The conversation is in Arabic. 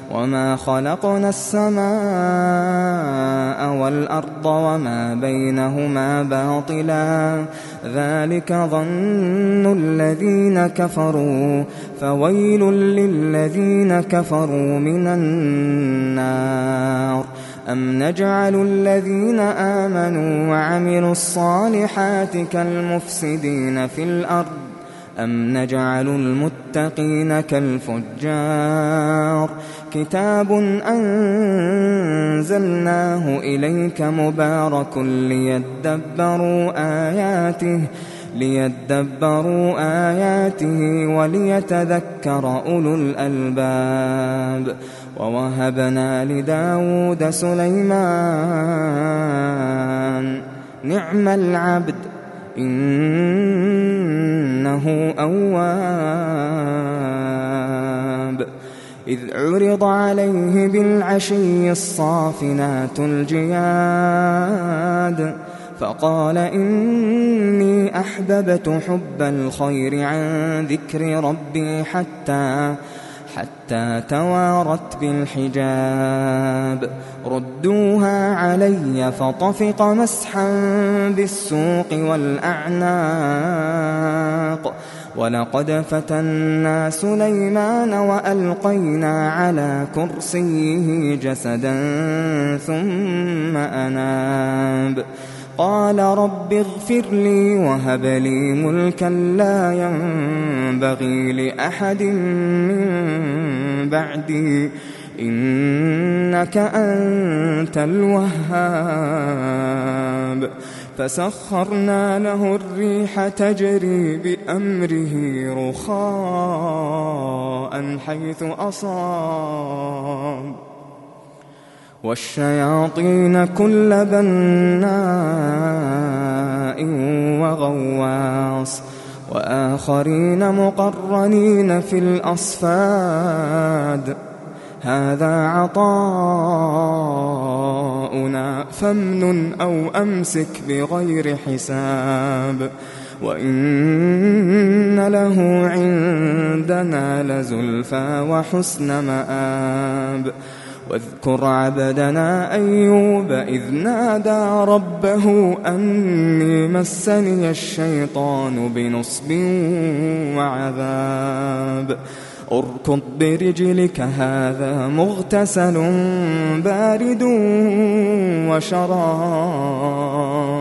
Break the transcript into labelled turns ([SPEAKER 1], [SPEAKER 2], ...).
[SPEAKER 1] وما خلقنا السماء والأرض وما بينهما باطلا ذلك ظن الذين كفروا فويل للذين كفروا من النار أم نجعل الذين آمنوا وعملوا الصالحات كالمفسدين في الأرض أم نجعل المتقين كالفجار كتاب أنزلناه إليك مبارك ليدبروا آياته وليتذكر أولو الألباب ووهبنا لداود سليمان نعم العبد إنه أواب إذ عرض عليه بالعشي الصافنات الجياد فقال إني أحببت حب الخير عن ذكر ربي حتى توارت بالحجاب ردوها علي فطفق مسحا بالسوق والأعناق ولقد فتنا سليمان وألقينا على كرسيه جسدا ثم أناب قال رب اغفر لي وهب لي ملكا لا ينبغي لأحد من بعدي إنك أنت الوهاب فسخرنا له الريح تجري بأمره رخاء حيث أصاب والشياطين كل بناء وغواص وآخرين مقرنين في الأصفاد هذا عطاؤنا فامنن أو أمسك بغير حساب وإن له عندنا لزلفى وحسن مآب واذكر عبدنا أيوب إذ نادى ربه أني مسني الشيطان بنصب وعذاب اركض برجلك هذا مغتسل بارد وشراب